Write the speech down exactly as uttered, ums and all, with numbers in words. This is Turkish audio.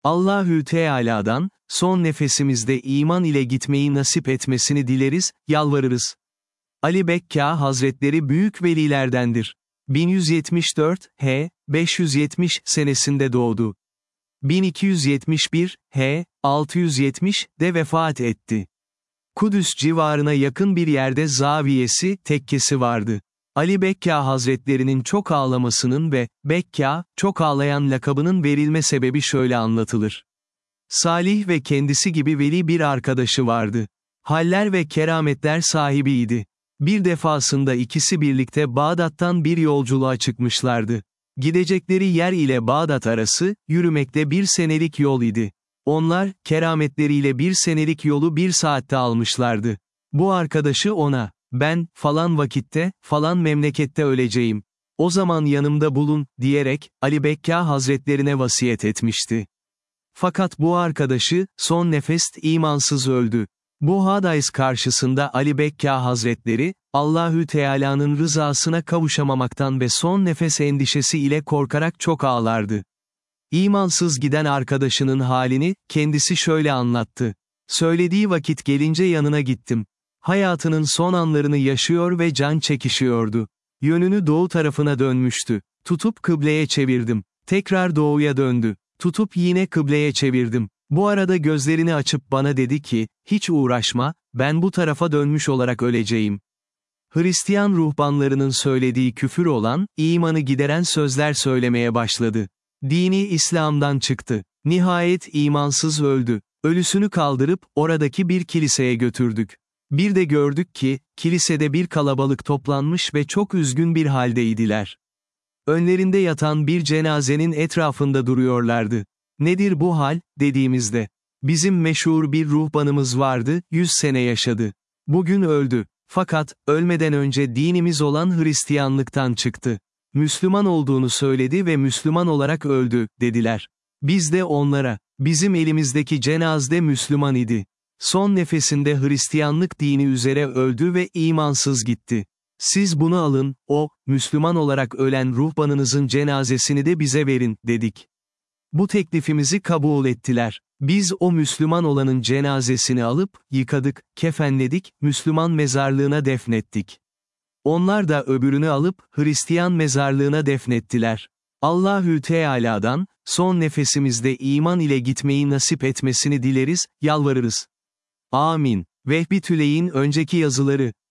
Allahü Teala'dan, son nefesimizde iman ile gitmeyi nasip etmesini dileriz, yalvarırız. Ali Bekka Hazretleri büyük velilerdendir. bin yüz yetmiş dört, H. beş yüz yetmiş senesinde doğdu. bin iki yüz yetmiş bir, H. altı yüz yetmiş, de vefat etti. Kudüs civarına yakın bir yerde zaviyesi, tekkesi vardı. Ali Bekka Hazretlerinin çok ağlamasının ve, Bekka, çok ağlayan lakabının verilme sebebi şöyle anlatılır. Salih ve kendisi gibi veli bir arkadaşı vardı. Haller ve kerametler sahibiydi. Bir defasında ikisi birlikte Bağdat'tan bir yolculuğa çıkmışlardı. Gidecekleri yer ile Bağdat arası, yürümekte bir senelik yol idi. Onlar, kerametleriyle bir senelik yolu bir saatte almışlardı. Bu arkadaşı ona, ben, falan vakitte, falan memlekette öleceğim. O zaman yanımda bulun, diyerek, Ali Bekka Hazretlerine vasiyet etmişti. Fakat bu arkadaşı, son nefest imansız öldü. Bu hadis karşısında Ali Bekka Hazretleri, Allahü Teala'nın rızasına kavuşamamaktan ve son nefes endişesi ile korkarak çok ağlardı. İmansız giden arkadaşının halini, kendisi şöyle anlattı. Söylediği vakit gelince yanına gittim. Hayatının son anlarını yaşıyor ve can çekişiyordu. Yönünü doğu tarafına dönmüştü. Tutup kıbleye çevirdim. Tekrar doğuya döndü. Tutup yine kıbleye çevirdim. Bu arada gözlerini açıp bana dedi ki, hiç uğraşma, ben bu tarafa dönmüş olarak öleceğim. Hristiyan ruhbanlarının söylediği küfür olan, imanı gideren sözler söylemeye başladı. Dini İslam'dan çıktı. Nihayet imansız öldü. Ölüsünü kaldırıp, oradaki bir kiliseye götürdük. Bir de gördük ki, kilisede bir kalabalık toplanmış ve çok üzgün bir haldeydiler. Önlerinde yatan bir cenazenin etrafında duruyorlardı. Nedir bu hal, dediğimizde. Bizim meşhur bir ruhbanımız vardı, yüz sene yaşadı. Bugün öldü. Fakat, ölmeden önce dinimiz olan Hristiyanlıktan çıktı. Müslüman olduğunu söyledi ve Müslüman olarak öldü, dediler. Biz de onlara, bizim elimizdeki cenazede Müslüman idi. Son nefesinde Hristiyanlık dini üzere öldü ve imansız gitti. Siz bunu alın, o, Müslüman olarak ölen ruhbanınızın cenazesini de bize verin, dedik. Bu teklifimizi kabul ettiler. Biz o Müslüman olanın cenazesini alıp, yıkadık, kefenledik, Müslüman mezarlığına defnettik. Onlar da öbürünü alıp, Hristiyan mezarlığına defnettiler. Allahü Teala'dan, son nefesimizde iman ile gitmeyi nasip etmesini dileriz, yalvarırız. Amin. Vehbi Tüley'in önceki yazıları.